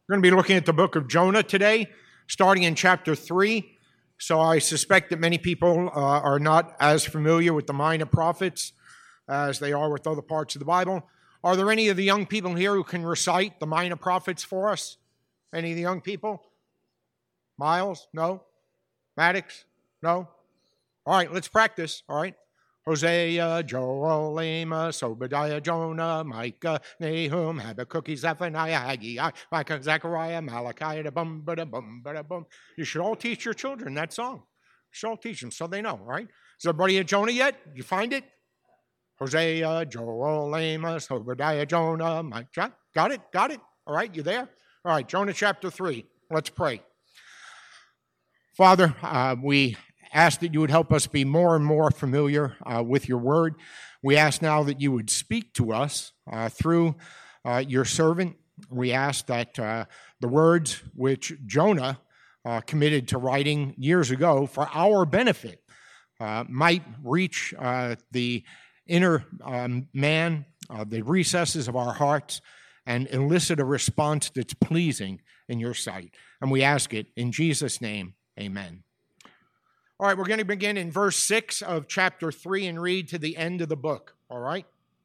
We're going to be looking at the book of Jonah today, starting in chapter 3. So I suspect that many people are not as familiar with the minor prophets as they are with other parts of the Bible. Are there any of the young people here who can recite the minor prophets for us? Any of the young people? Miles? No? Maddox? No? All right, let's practice, all right? Hosea, Joel, Amos, Obadiah, Jonah, Micah, Nahum, Habakkuk, Zephaniah, Haggai, Micah, Zechariah, Malachi, da-bum, ba-da-bum, ba-da-bum. You should all teach your children that song. You should all teach them so they know, right? Is everybody at Jonah yet? You find it? Hosea, Joel, Amos, Obadiah, Jonah, Micah. Got it? Got it? All right, you there? All right, Jonah chapter 3. Let's pray. Father, we ask that you would help us be more and more familiar with your word. We ask now that you would speak to us through your servant. We ask that the words which Jonah committed to writing years ago for our benefit might reach the inner man, the recesses of our hearts, and elicit a response that's pleasing in your sight. And we ask it in Jesus' name, amen. All right, we're going to begin in verse 6 of chapter 3 and read to the end of the book, all right?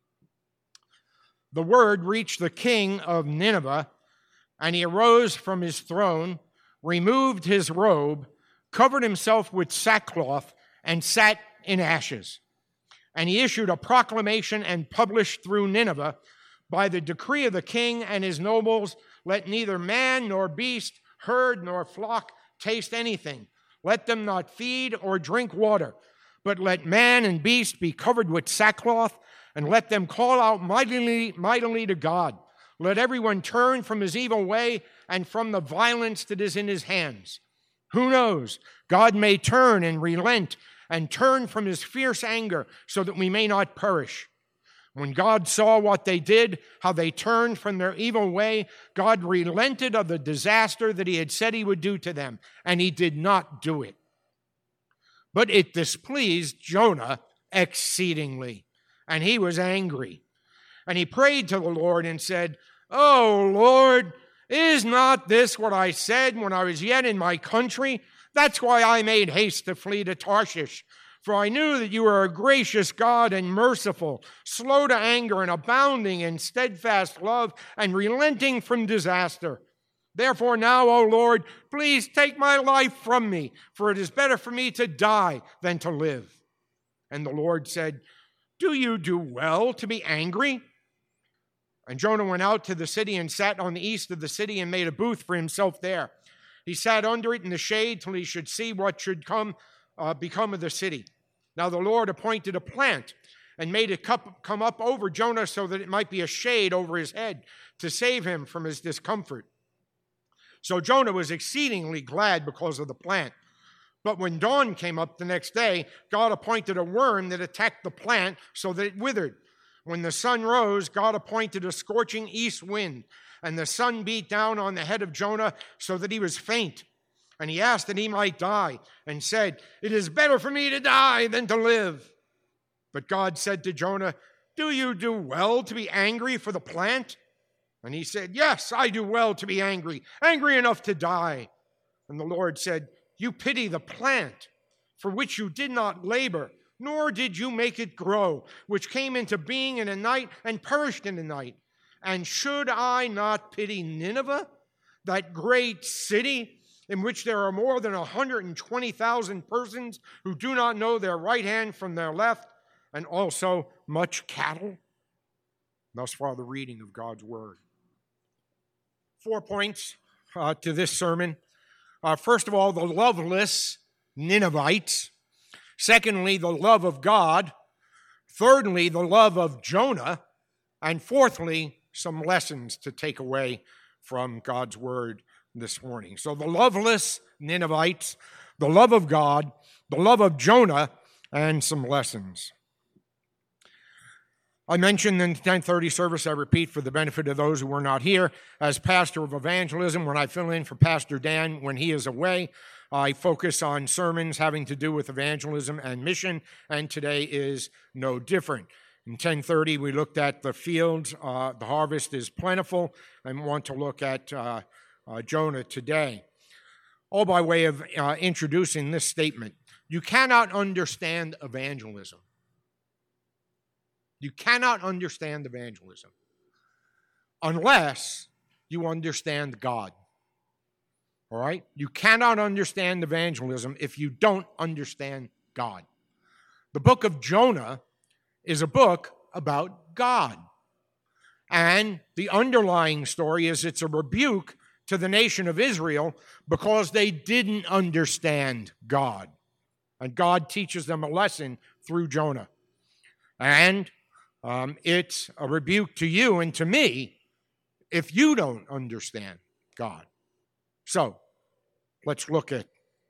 The word reached the king of Nineveh, and he arose from his throne, removed his robe, covered himself with sackcloth, and sat in ashes. And he issued a proclamation and published through Nineveh, by the decree of the king and his nobles, let neither man nor beast, herd nor flock taste anything. Let them not feed or drink water, but let man and beast be covered with sackcloth, and let them call out mightily to God. Let everyone turn from his evil way and from the violence that is in his hands. Who knows? God may turn and relent and turn from his fierce anger so that we may not perish. When God saw what they did, how they turned from their evil way, God relented of the disaster that he had said he would do to them, and he did not do it. But it displeased Jonah exceedingly, and he was angry. And he prayed to the Lord and said, "Oh, Lord, is not this what I said when I was yet in my country? That's why I made haste to flee to Tarshish. For I knew that you are a gracious God and merciful, slow to anger and abounding in steadfast love and relenting from disaster. Therefore now, O Lord, please take my life from me, for it is better for me to die than to live." And the Lord said, "Do you do well to be angry?" And Jonah went out to the city and sat on the east of the city and made a booth for himself there. He sat under it in the shade till he should see what should become of the city. Now the Lord appointed a plant and made it come up over Jonah so that it might be a shade over his head to save him from his discomfort. So Jonah was exceedingly glad because of the plant. But when dawn came up the next day, God appointed a worm that attacked the plant so that it withered. When the sun rose, God appointed a scorching east wind, and the sun beat down on the head of Jonah so that he was faint. And he asked that he might die, and said, "It is better for me to die than to live." But God said to Jonah, "Do you do well to be angry for the plant?" And he said, "Yes, I do well to be angry enough to die." And the Lord said, "You pity the plant, for which you did not labor, nor did you make it grow, which came into being in a night and perished in a night. And should I not pity Nineveh, that great city, in which there are more than 120,000 persons who do not know their right hand from their left, and also much cattle?" Thus far, the reading of God's word. 4 points to this sermon. First of all, the loveless Ninevites. Secondly, the love of God. Thirdly, the love of Jonah. And fourthly, some lessons to take away from God's word this morning. So the loveless Ninevites, the love of God, the love of Jonah, and some lessons. I mentioned in the 10:30 service, I repeat for the benefit of those who were not here, as pastor of evangelism, when I fill in for Pastor Dan when he is away, I focus on sermons having to do with evangelism and mission, and today is no different. In 10:30, we looked at the fields. The harvest is plentiful, and want to look at Jonah today. All by way of introducing this statement. You cannot understand evangelism. You cannot understand evangelism unless you understand God. All right? You cannot understand evangelism if you don't understand God. The book of Jonah is a book about God. And the underlying story is it's a rebuke to the nation of Israel because they didn't understand God. And God teaches them a lesson through Jonah. And it's a rebuke to you and to me if you don't understand God. So, let's look at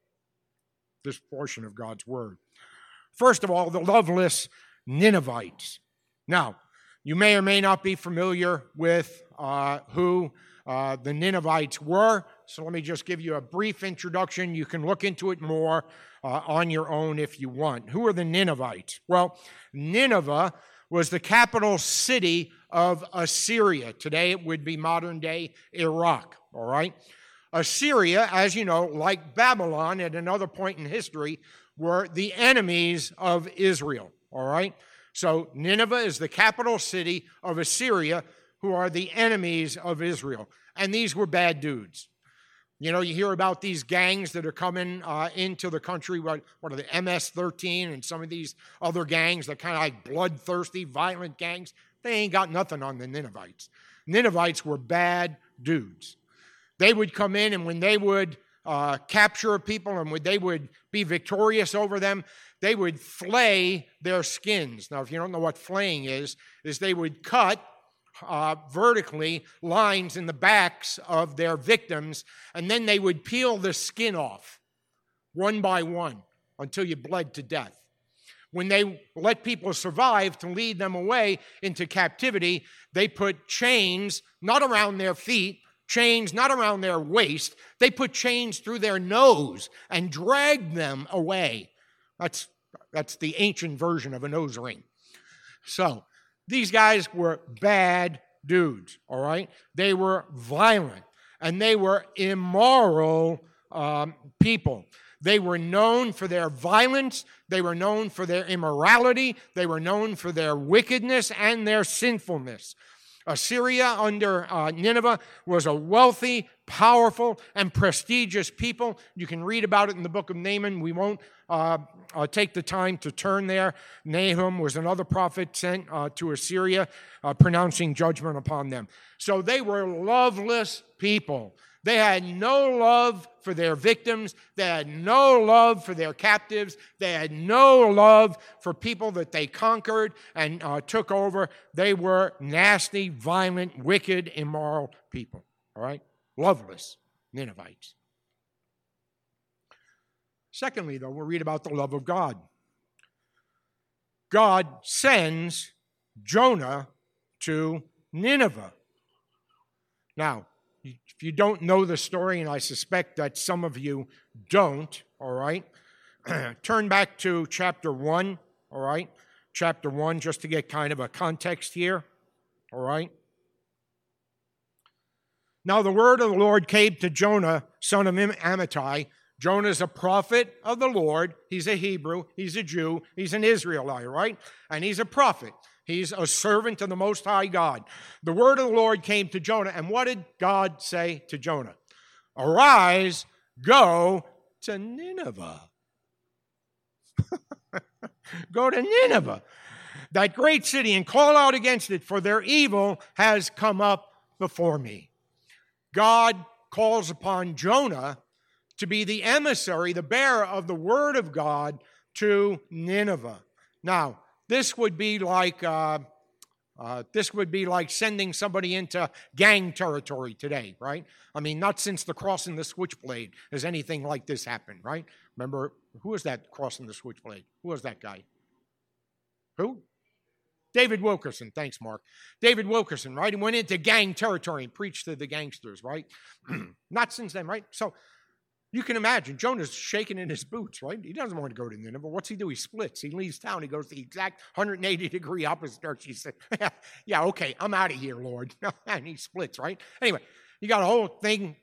this portion of God's word. First of all, the loveless Ninevites. Now, you may or may not be familiar with who the Ninevites were, so let me just give you a brief introduction. You can look into it more on your own if you want. Who are the Ninevites? Well, Nineveh was the capital city of Assyria. Today it would be modern-day Iraq, all right? Assyria, as you know, like Babylon at another point in history, were the enemies of Israel, all right? So Nineveh is the capital city of Assyria, who are the enemies of Israel. And these were bad dudes. You know, you hear about these gangs that are coming into the country, what are the MS-13 and some of these other gangs that kind of like bloodthirsty, violent gangs. They ain't got nothing on the Ninevites. Ninevites were bad dudes. They would come in, and when they would capture people and when they would be victorious over them, they would flay their skins. Now, if you don't know what flaying is they would cut vertically lines in the backs of their victims, and then they would peel the skin off one by one until you bled to death. When they let people survive to lead them away into captivity, they put chains not around their feet, chains not around their waist. They put chains through their nose and dragged them away. That's the ancient version of a nose ring. So these guys were bad dudes, all right? They were violent, and they were immoral people. They were known for their violence. They were known for their immorality. They were known for their wickedness and their sinfulness. Assyria under Nineveh was a wealthy, powerful, and prestigious people. You can read about it in the book of Nahum. We won't take the time to turn there. Nahum was another prophet sent to Assyria, pronouncing judgment upon them. So they were loveless people. They had no love for their victims. They had no love for their captives. They had no love for people that they conquered and took over. They were nasty, violent, wicked, immoral people. All right? Loveless Ninevites. Secondly, though, we'll read about the love of God. God sends Jonah to Nineveh. Now, if you don't know the story, and I suspect that some of you don't, all right, turn back to chapter 1, all right? Chapter 1, just to get kind of a context here, all right? Now the word of the Lord came to Jonah, son of Amittai. Jonah is a prophet of the Lord. He's a Hebrew. He's a Jew. He's an Israelite, right? And he's a prophet. He's a servant of the Most High God. The word of the Lord came to Jonah. And what did God say to Jonah? Arise, go to Nineveh. Go to Nineveh, that great city, and call out against it, for their evil has come up before me. God calls upon Jonah to be the emissary, the bearer of the word of God to Nineveh. Now, this would be like sending somebody into gang territory today, right? I mean, not since the crossing the switchblade has anything like this happened, right? Remember, who was that crossing the switchblade? Who was that guy? Who? David Wilkerson. Thanks, Mark. David Wilkerson, right? He went into gang territory and preached to the gangsters, right? Not since then, right? So you can imagine, Jonah's shaking in his boots, right? He doesn't want to go to Nineveh. What's he do? He splits. He leaves town. He goes the exact 180-degree opposite direction. He said, yeah, okay, I'm out of here, Lord. And he splits, right? Anyway, You got a whole thing.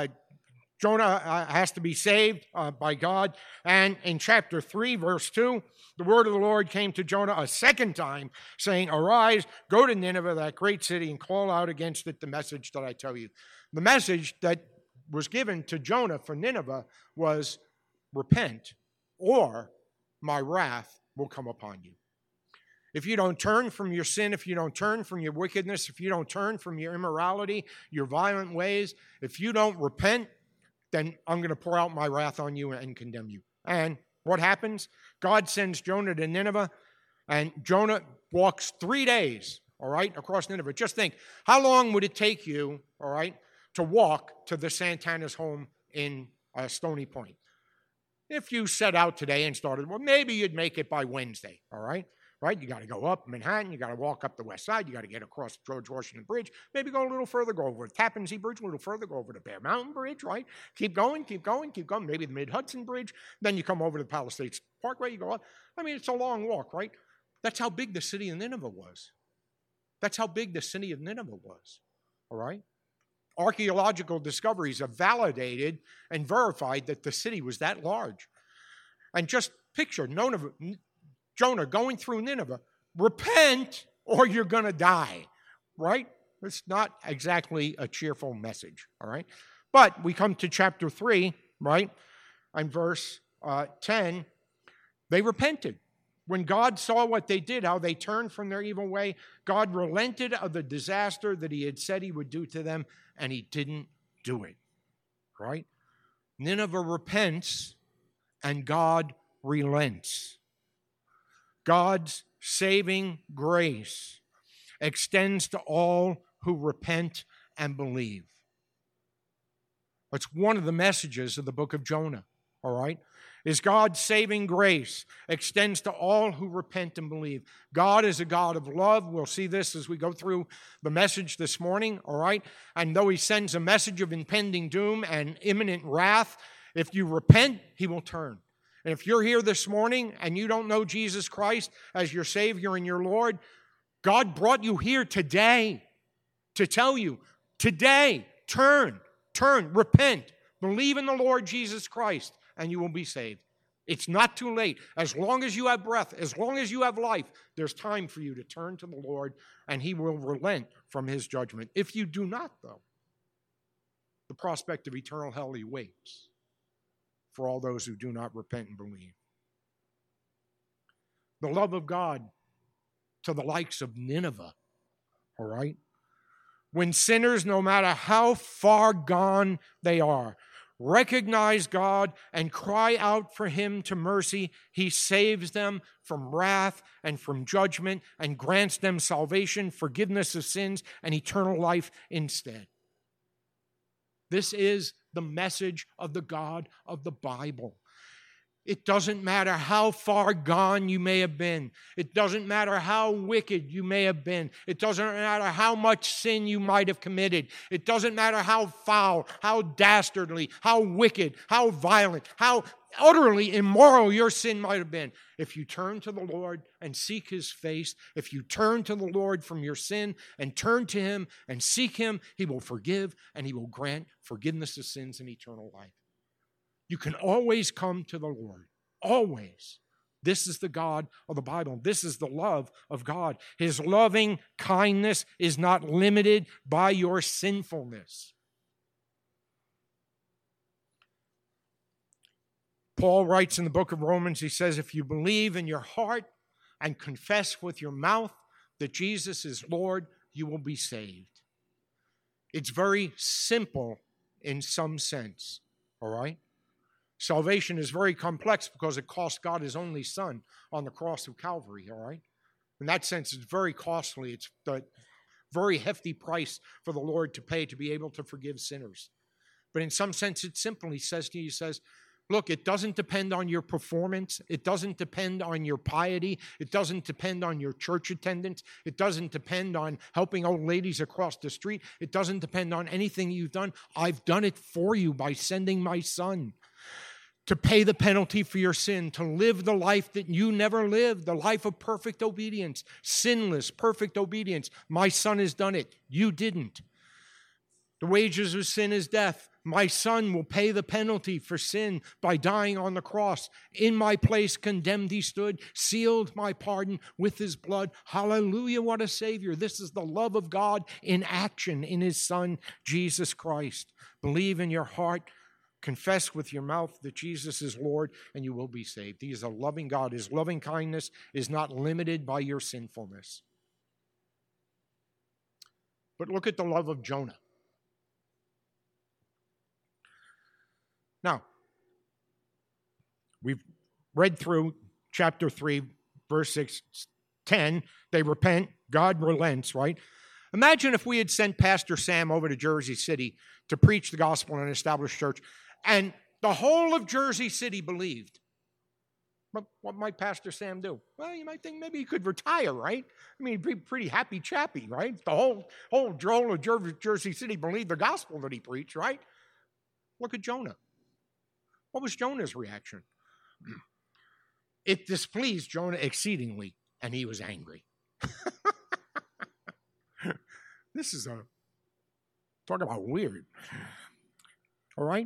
Jonah has to be saved by God. And in chapter 3, verse 2, the word of the Lord came to Jonah a second time, saying, "Arise, go to Nineveh, that great city, and call out against it the message that I tell you." The message that was given to Jonah for Nineveh was, repent, or my wrath will come upon you. If you don't turn from your sin, if you don't turn from your wickedness, if you don't turn from your immorality, your violent ways, if you don't repent, then I'm going to pour out my wrath on you and condemn you. And what happens? God sends Jonah to Nineveh, and Jonah walks 3 days, all right, across Nineveh. Just think, how long would it take you, all right, to walk to the Santana's home in Stony Point? If you set out today and started, well, maybe you'd make it by Wednesday, all right? Right? You got to go up Manhattan. You got to walk up the west side. You got to get across the George Washington Bridge. Maybe go a little further, go over the Tappan Zee Bridge, a little further, go over the Bear Mountain Bridge, right? Keep going, keep going, keep going. Maybe the Mid-Hudson Bridge. Then you come over to the Palisades Parkway. You go up. I mean, it's a long walk, right? That's how big the city of Nineveh was. That's how big the city of Nineveh was, all right? Archaeological discoveries have validated and verified that the city was that large. And just picture Jonah going through Nineveh, repent or you're going to die, right? It's not exactly a cheerful message, all right? But we come to chapter 3, right? And verse 10, they repented. When God saw what they did, how they turned from their evil way, God relented of the disaster that he had said he would do to them, and he didn't do it, right? Nineveh repents, and God relents. God's saving grace extends to all who repent and believe. That's one of the messages of the book of Jonah, all right? Is God's saving grace extends to all who repent and believe. God is a God of love. We'll see this as we go through the message this morning, all right? And though he sends a message of impending doom and imminent wrath, if you repent, he will turn. And if you're here this morning and you don't know Jesus Christ as your Savior and your Lord, God brought you here today to tell you, today, turn, repent, believe in the Lord Jesus Christ, and you will be saved. It's not too late. As long as you have breath, as long as you have life, there's time for you to turn to the Lord, and he will relent from his judgment. If you do not, though, the prospect of eternal hell awaits for all those who do not repent and believe. The love of God to the likes of Nineveh, all right? When sinners, no matter how far gone they are, recognize God and cry out for him to mercy, he saves them from wrath and from judgment and grants them salvation, forgiveness of sins, and eternal life instead. This is the message of the God of the Bible. It doesn't matter how far gone you may have been. It doesn't matter how wicked you may have been. It doesn't matter how much sin you might have committed. It doesn't matter how foul, how dastardly, how wicked, how violent, how utterly immoral your sin might have been. If you turn to the Lord and seek his face, if you turn to the Lord from your sin and turn to him and seek him, he will forgive and he will grant forgiveness of sins and eternal life. You can always come to the Lord. Always. This is the God of the Bible. This is the love of God. His loving kindness is not limited by your sinfulness. Paul writes in the book of Romans, he says, if you believe in your heart and confess with your mouth that Jesus is Lord, you will be saved. It's very simple in some sense, all right? Salvation is very complex because it cost God his only son on the cross of Calvary, all right? In that sense, it's very costly. It's the very hefty price for the Lord to pay to be able to forgive sinners. But in some sense, it simply says to you, he says, look, it doesn't depend on your performance. It doesn't depend on your piety. It doesn't depend on your church attendance. It doesn't depend on helping old ladies across the street. It doesn't depend on anything you've done. I've done it for you by sending my son to pay the penalty for your sin, to live the life that you never lived, the life of perfect obedience, sinless, perfect obedience. My son has done it. You didn't. The wages of sin is death. My Son will pay the penalty for sin by dying on the cross. In my place condemned he stood, sealed my pardon with his blood. Hallelujah, what a Savior. This is the love of God in action in his Son, Jesus Christ. Believe in your heart, confess with your mouth that Jesus is Lord, and you will be saved. He is a loving God. His loving kindness is not limited by your sinfulness. But look at the love of Jonah. Now, we've read through chapter 3, verse 6, 10. They repent. God relents, right? Imagine if we had sent Pastor Sam over to Jersey City to preach the gospel in an established church, and the whole of Jersey City believed. But what might Pastor Sam do? Well, you might think maybe he could retire, right? I mean, he'd be pretty happy chappy, right? The whole of Jersey City believed the gospel that he preached, right? Look at Jonah. What was Jonah's reaction? It displeased Jonah exceedingly, and he was angry. This is talk about weird. All right?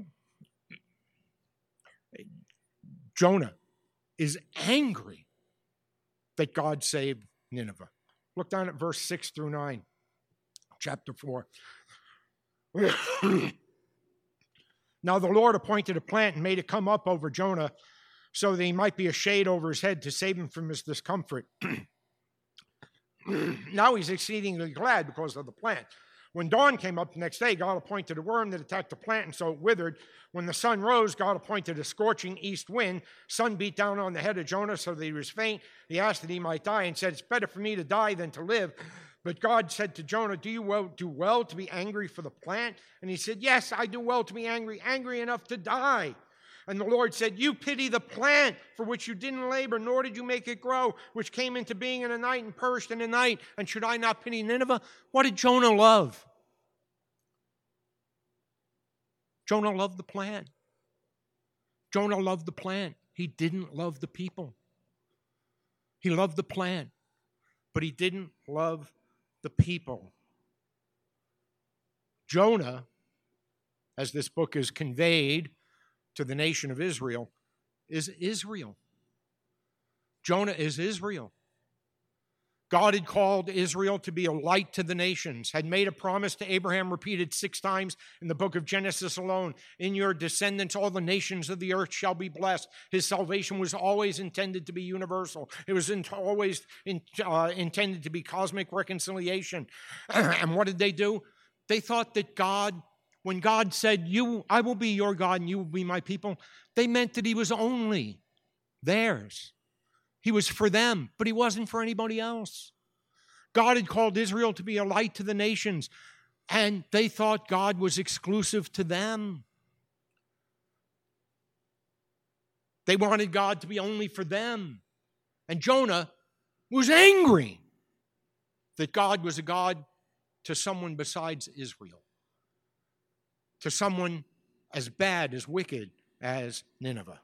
Jonah is angry that God saved Nineveh. Look down at verse 6 through 9, chapter 4. Now the Lord appointed a plant and made it come up over Jonah so that he might be a shade over his head to save him from his discomfort. Now he's exceedingly glad because of the plant. When dawn came up the next day, God appointed a worm that attacked the plant, and so it withered. When the sun rose, God appointed a scorching east wind. Sun beat down on the head of Jonah so that he was faint. He asked that he might die and said, "It's better for me to die than to live." But God said to Jonah, "Do you do well to be angry for the plant?" And he said, "Yes, I do well to be angry enough to die." And the Lord said, "You pity the plant for which you didn't labor, nor did you make it grow, which came into being in a night and perished in a night. And should I not pity Nineveh?" What did Jonah love? Jonah loved the plant. Jonah loved the plant. He didn't love the people. He loved the plant, but he didn't love the people. Jonah, as this book is conveyed to the nation of Israel, is Israel. Jonah is Israel. God had called Israel to be a light to the nations, had made a promise to Abraham repeated 6 times in the book of Genesis alone. In your descendants, all the nations of the earth shall be blessed. His salvation was always intended to be universal. It was always intended to be cosmic reconciliation. And what did they do? They thought that God, when God said, I will be your God and you will be my people, they meant that he was only theirs. He was for them, but he wasn't for anybody else. God had called Israel to be a light to the nations, and they thought God was exclusive to them. They wanted God to be only for them. And Jonah was angry that God was a God to someone besides Israel, to someone as bad, as wicked as Nineveh.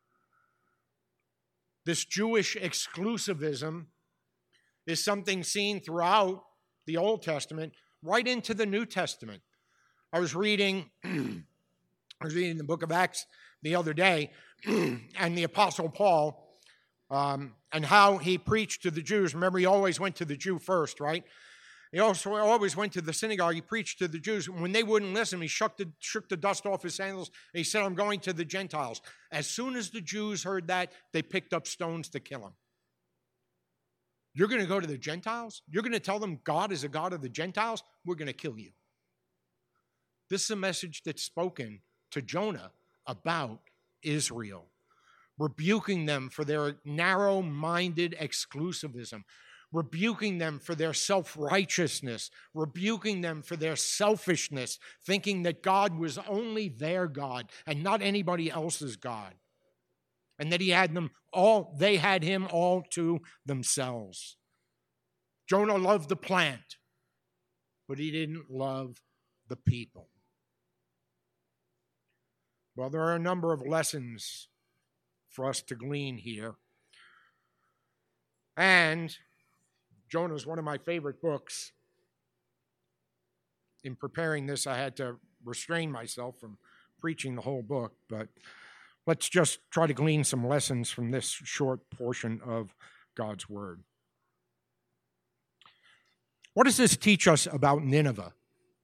This Jewish exclusivism is something seen throughout the Old Testament, right into the New Testament. I was reading the book of Acts the other day, and the Apostle Paul, and how he preached to the Jews. Remember, he always went to the Jew first, right? He also always went to the synagogue. He preached to the Jews. When they wouldn't listen, he shook the dust off his sandals, and he said, "I'm going to the Gentiles." As soon as the Jews heard that, they picked up stones to kill him. You're going to go to the Gentiles? You're going to tell them God is a God of the Gentiles? We're going to kill you. This is a message that's spoken to Jonah about Israel, rebuking them for their narrow-minded exclusivism, rebuking them for their self-righteousness, rebuking them for their selfishness, thinking that God was only their God and not anybody else's God, and that they had him all to themselves. Jonah loved the plant, but he didn't love the people. Well, there are a number of lessons for us to glean here. And Jonah is one of my favorite books. In preparing this, I had to restrain myself from preaching the whole book, but let's just try to glean some lessons from this short portion of God's Word. What does this teach us about Nineveh?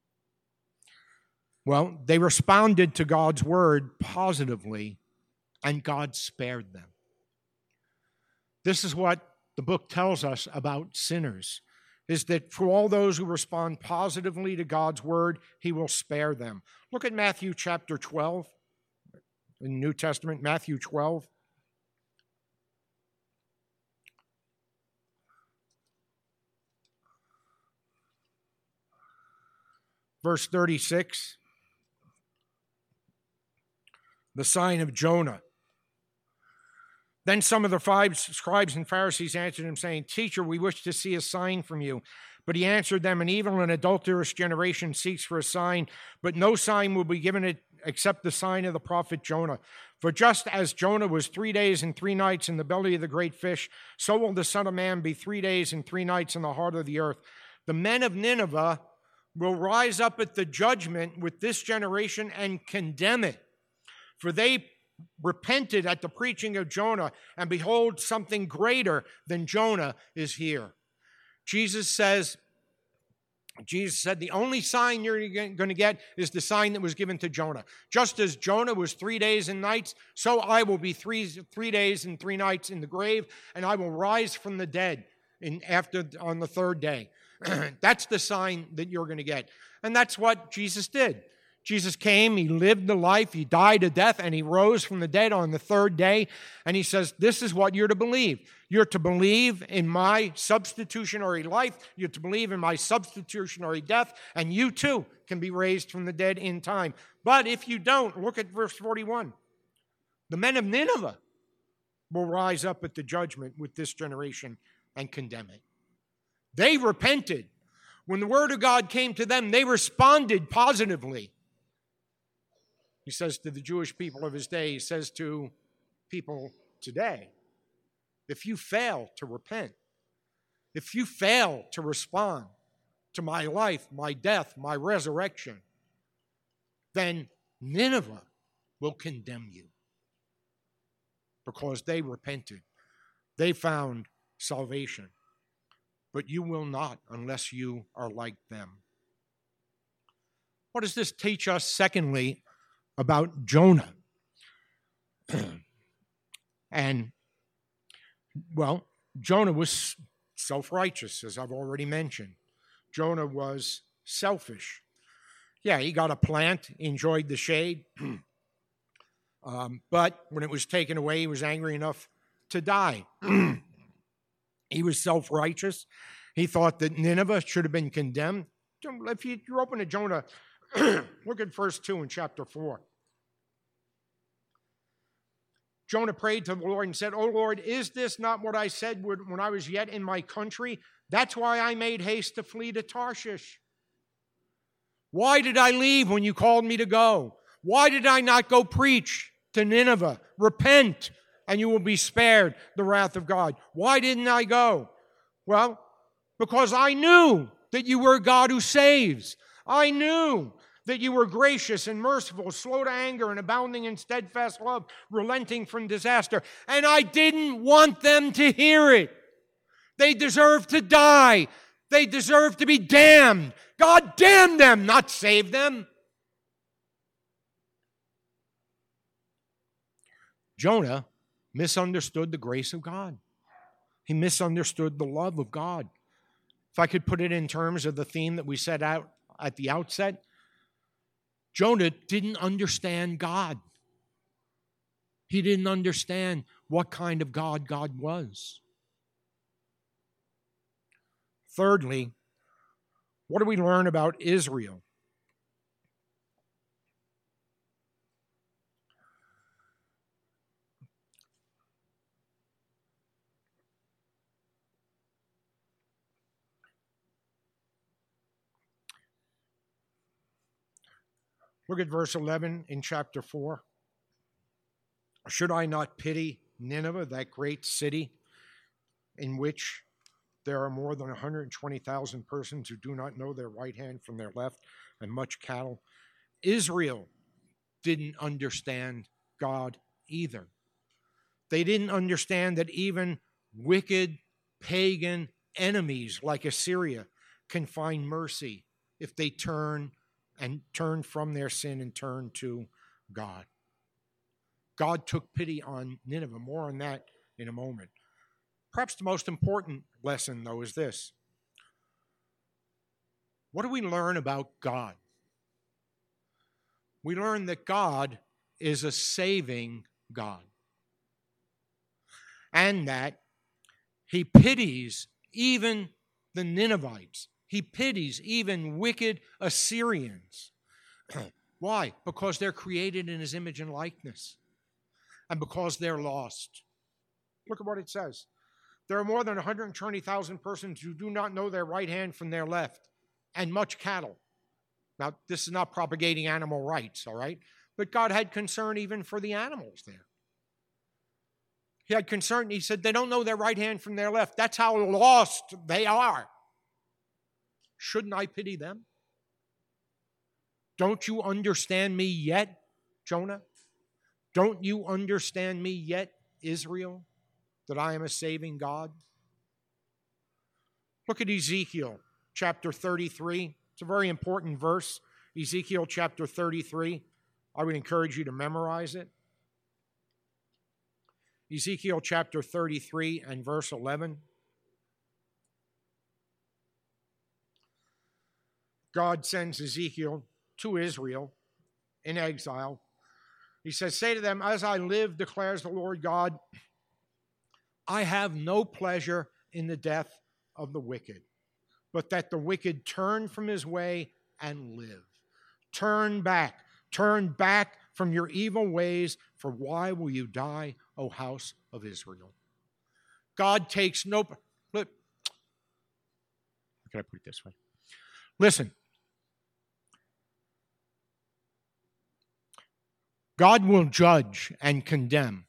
Well, they responded to God's Word positively, and God spared them. This is what the book tells us about sinners, is that for all those who respond positively to God's Word, He will spare them. Look at Matthew chapter 12 in the New Testament, Matthew 12. Verse 36, the sign of Jonah. Then some of the scribes and Pharisees answered him, saying, Teacher, we wish to see a sign from you. But he answered them, An evil and adulterous generation seeks for a sign, but no sign will be given it except the sign of the prophet Jonah. For just as Jonah was 3 days and 3 nights in the belly of the great fish, so will the Son of Man be 3 days and 3 nights in the heart of the earth. The men of Nineveh will rise up at the judgment with this generation and condemn it. For they repented at the preaching of Jonah, and behold, something greater than Jonah is here. Jesus said, the only sign you're going to get is the sign that was given to Jonah. Just as Jonah was 3 days and nights, so I will be 3 days and 3 nights in the grave, and I will rise from the dead on the third day. That's the sign that you're going to get. And that's what Jesus did. Jesus came, He lived the life, He died a death, and He rose from the dead on the third day. And He says, this is what you're to believe. You're to believe in my substitutionary life. You're to believe in my substitutionary death. And you too can be raised from the dead in time. But if you don't, look at verse 41. The men of Nineveh will rise up at the judgment with this generation and condemn it. They repented. When the word of God came to them, they responded positively. He says to the Jewish people of his day, He says to people today, if you fail to repent, if you fail to respond to my life, my death, my resurrection, then Nineveh will condemn you because they repented. They found salvation. But you will not unless you are like them. What does this teach us, secondly, about Jonah? And, well, Jonah was self-righteous, as I've already mentioned. Jonah was selfish. Yeah, he got a plant, enjoyed the shade, but when it was taken away, he was angry enough to die. He was self-righteous. He thought that Nineveh should have been condemned. If you're open to Jonah, look at verse 2 in chapter 4. Jonah prayed to the Lord and said, O Lord, is this not what I said when I was yet in my country? That's why I made haste to flee to Tarshish. Why did I leave when you called me to go? Why did I not go preach to Nineveh? Repent, and you will be spared the wrath of God. Why didn't I go? Well, because I knew that you were a God who saves. I knew that you were gracious and merciful, slow to anger and abounding in steadfast love, relenting from disaster. And I didn't want them to hear it. They deserve to die. They deserve to be damned. God damn them, not save them. Jonah misunderstood the grace of God. He misunderstood the love of God. If I could put it in terms of the theme that we set out at the outset, Jonah didn't understand God. He didn't understand what kind of God God was. Thirdly, what do we learn about Israel? Look at verse 11 in chapter 4. Should I not pity Nineveh, that great city in which there are more than 120,000 persons who do not know their right hand from their left, and much cattle. Israel didn't understand God either. They didn't understand that even wicked pagan enemies like Assyria can find mercy if they turn from their sin and turn to God. God took pity on Nineveh. More on that in a moment. Perhaps the most important lesson, though, is this. What do we learn about God? We learn that God is a saving God, and that he pities even the Ninevites. He pities even wicked Assyrians. Why? Because they're created in his image and likeness, and because they're lost. Look at what it says. There are more than 120,000 persons who do not know their right hand from their left, and much cattle. Now, this is not propagating animal rights, all right? But God had concern even for the animals there. He had concern. He said they don't know their right hand from their left. That's how lost they are. Shouldn't I pity them? Don't you understand me yet, Jonah? Don't you understand me yet, Israel, that I am a saving God? Look at Ezekiel chapter 33. It's a very important verse. Ezekiel chapter 33. I would encourage you to memorize it. Ezekiel chapter 33 and verse 11. God sends Ezekiel to Israel in exile. He says, say to them, as I live, declares the Lord God, I have no pleasure in the death of the wicked, but that the wicked turn from his way and live. Turn back from your evil ways, for why will you die, O house of Israel? God takes no... Look, how can I put it this way? Listen. God will judge and condemn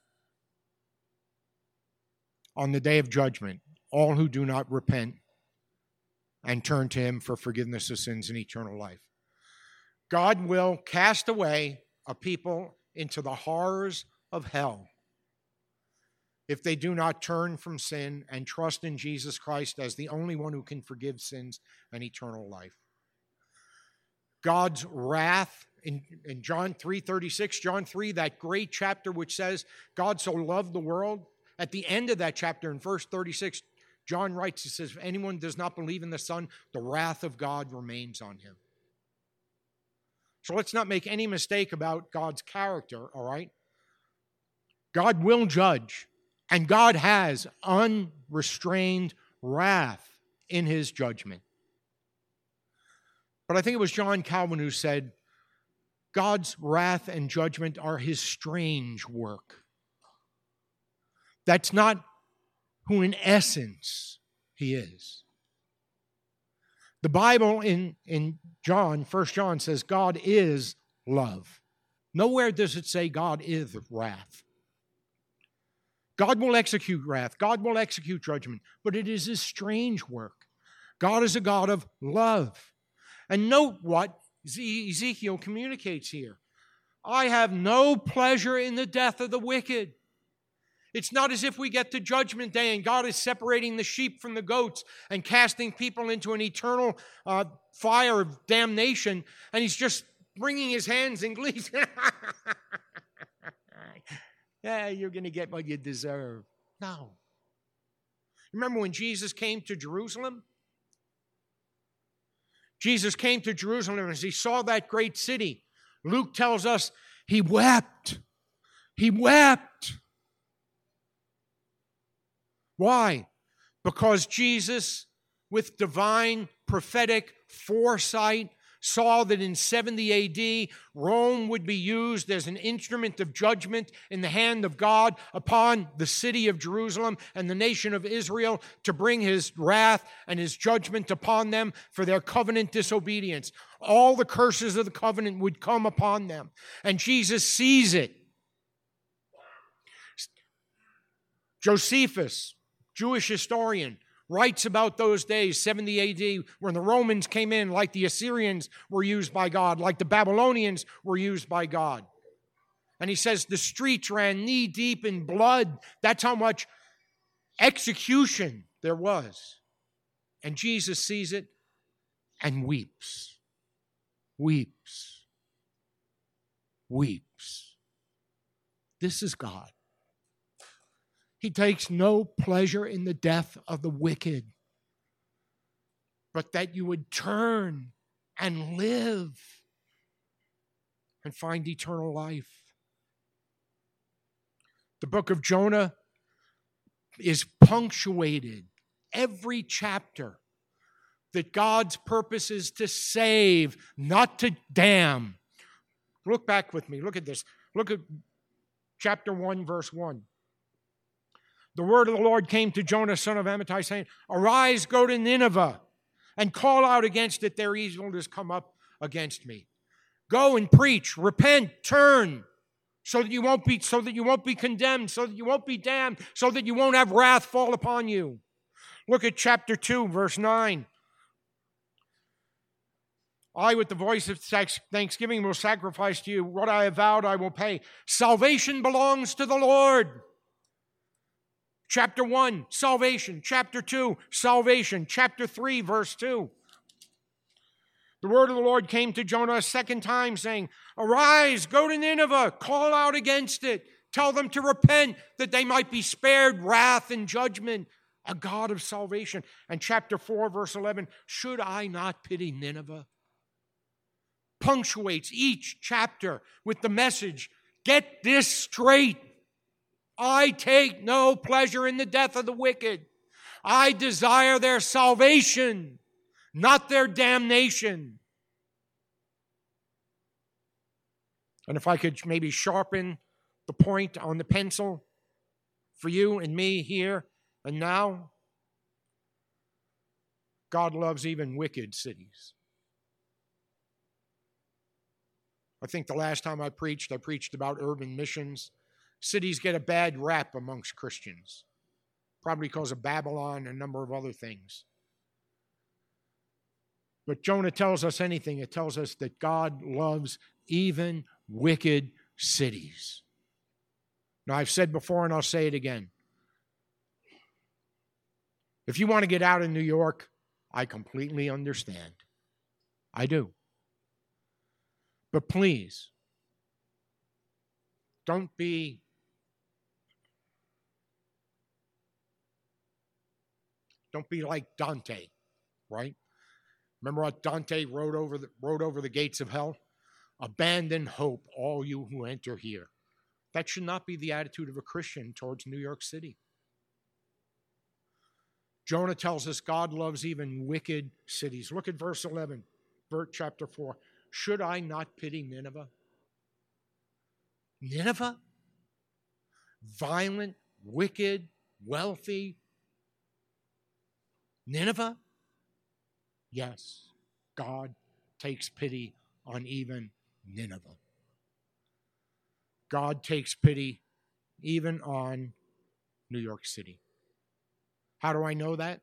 on the day of judgment all who do not repent and turn to him for forgiveness of sins and eternal life. God will cast away a people into the horrors of hell if they do not turn from sin and trust in Jesus Christ as the only one who can forgive sins and eternal life. God's wrath in John 3:36, John 3, that great chapter which says, God so loved the world. At the end of that chapter, in verse 36, John writes, he says, if anyone does not believe in the Son, the wrath of God remains on him. So let's not make any mistake about God's character, all right? God will judge, and God has unrestrained wrath in his judgment. But I think it was John Calvin who said, God's wrath and judgment are his strange work. That's not who in essence he is. The Bible in John, 1 John says God is love. Nowhere does it say God is wrath. God will execute wrath. God will execute judgment. But it is his strange work. God is a God of love. And note what Ezekiel communicates here. I have no pleasure in the death of the wicked. It's not as if we get to Judgment Day and God is separating the sheep from the goats and casting people into an eternal fire of damnation, and he's just wringing his hands in glee. Yeah, you're going to get what you deserve. No. Remember when Jesus came to Jerusalem? Jesus came to Jerusalem, and as he saw that great city, Luke tells us he wept. He wept. Why? Because Jesus, with divine prophetic foresight, saw that in 70 A.D., Rome would be used as an instrument of judgment in the hand of God upon the city of Jerusalem and the nation of Israel to bring his wrath and his judgment upon them for their covenant disobedience. All the curses of the covenant would come upon them. And Jesus sees it. Josephus, Jewish historian, writes about those days, 70 AD, when the Romans came in, like the Assyrians were used by God, like the Babylonians were used by God. And he says the streets ran knee deep in blood. That's how much execution there was. And Jesus sees it and weeps. Weeps. Weeps. This is God. He takes no pleasure in the death of the wicked, but that you would turn and live and find eternal life. The book of Jonah is punctuated, every chapter, that God's purpose is to save, not to damn. Look back with me. Look at this. Look at chapter 1, verse 1. The word of the Lord came to Jonah, son of Amittai, saying, "Arise, go to Nineveh, and call out against it. Their evil has come up against me. Go and preach, repent, turn, so that you won't be condemned, so that you won't be damned, so that you won't have wrath fall upon you." Look at chapter 2, verse 9. "I, with the voice of thanksgiving, will sacrifice to you. What I have vowed, I will pay. Salvation belongs to the Lord." Chapter 1, salvation. Chapter 2, salvation. Chapter 3, verse 2. The word of the Lord came to Jonah a second time, saying, "Arise, go to Nineveh, call out against it. Tell them to repent, that they might be spared wrath and judgment, a God of salvation." And chapter 4, verse 11, "Should I not pity Nineveh?" Punctuates each chapter with the message, get this straight. I take no pleasure in the death of the wicked. I desire their salvation, not their damnation. And if I could maybe sharpen the point on the pencil for you and me here and now, God loves even wicked cities. I think the last time I preached about urban missions. Cities get a bad rap amongst Christians, probably because of Babylon and a number of other things. But Jonah tells us anything. It tells us that God loves even wicked cities. Now, I've said before and I'll say it again. If you want to get out of New York, I completely understand. I do. But please, don't be like Dante, right? Remember what Dante wrote over the gates of hell? "Abandon hope, all you who enter here." That should not be the attitude of a Christian towards New York City. Jonah tells us God loves even wicked cities. Look at verse 11, chapter 4. "Should I not pity Nineveh?" Nineveh? Violent, wicked, wealthy. Nineveh? Yes, God takes pity on even Nineveh. God takes pity even on New York City. How do I know that?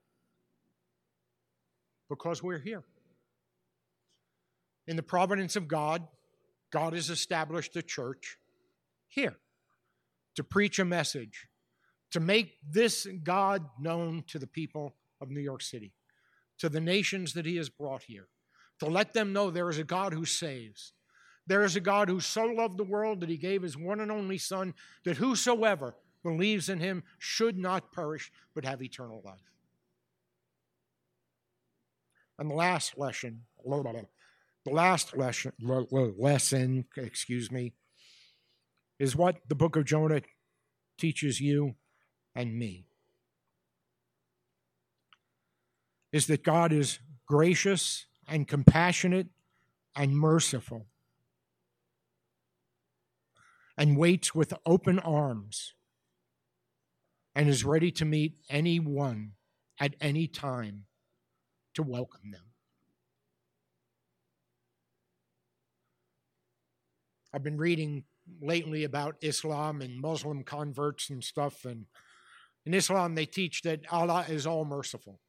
Because we're here. In the providence of God, God has established a church here to preach a message, to make this God known to the people of New York City, to the nations that He has brought here, to let them know there is a God who saves. There is a God who so loved the world that He gave His one and only Son, that whosoever believes in Him should not perish but have eternal life. And the last lesson, is what the book of Jonah teaches you and me. Is that God is gracious and compassionate and merciful, and waits with open arms, and is ready to meet anyone at any time to welcome them. I've been reading lately about Islam and Muslim converts and stuff, and in Islam they teach that Allah is all merciful.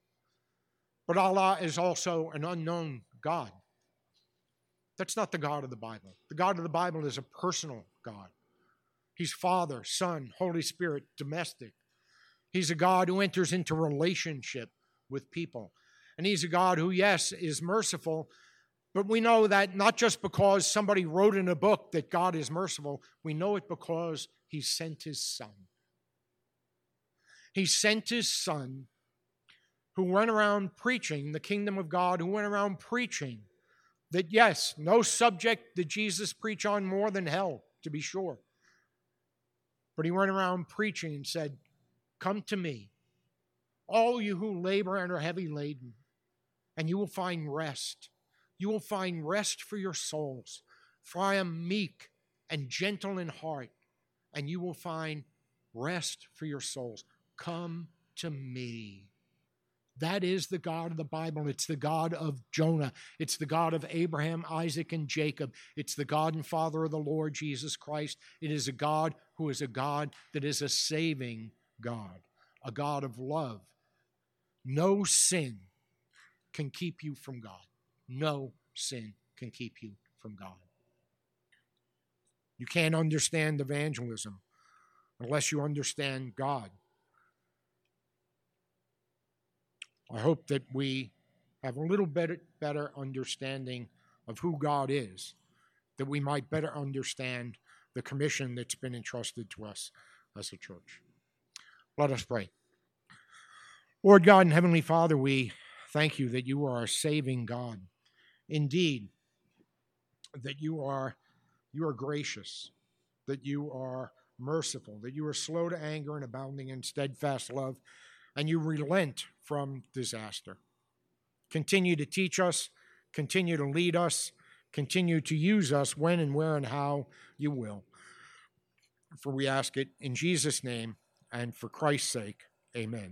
But Allah is also an unknown God. That's not the God of the Bible. The God of the Bible is a personal God. He's Father, Son, Holy Spirit, domestic. He's a God who enters into relationship with people. And he's a God who, yes, is merciful, but we know that not just because somebody wrote in a book that God is merciful, we know it because he sent his Son. He sent his Son who went around preaching the kingdom of God, who went around preaching that, yes, no subject did Jesus preach on more than hell, to be sure. But he went around preaching and said, "Come to me, all you who labor and are heavy laden, and you will find rest. You will find rest for your souls. For I am meek and gentle in heart, and you will find rest for your souls. Come to me." That is the God of the Bible. It's the God of Jonah. It's the God of Abraham, Isaac, and Jacob. It's the God and Father of the Lord Jesus Christ. It is a God who is a God that is a saving God, a God of love. No sin can keep you from God. No sin can keep you from God. You can't understand evangelism unless you understand God. I hope that we have a little bit better understanding of who God is, that we might better understand the commission that's been entrusted to us as a church. Let us pray. Lord God and Heavenly Father, we thank you that you are a saving God. Indeed, that you are gracious, that you are merciful, that you are slow to anger and abounding in steadfast love, and you relent from disaster. Continue to teach us, continue to lead us, continue to use us when and where and how you will. For we ask it in Jesus' name and for Christ's sake, amen.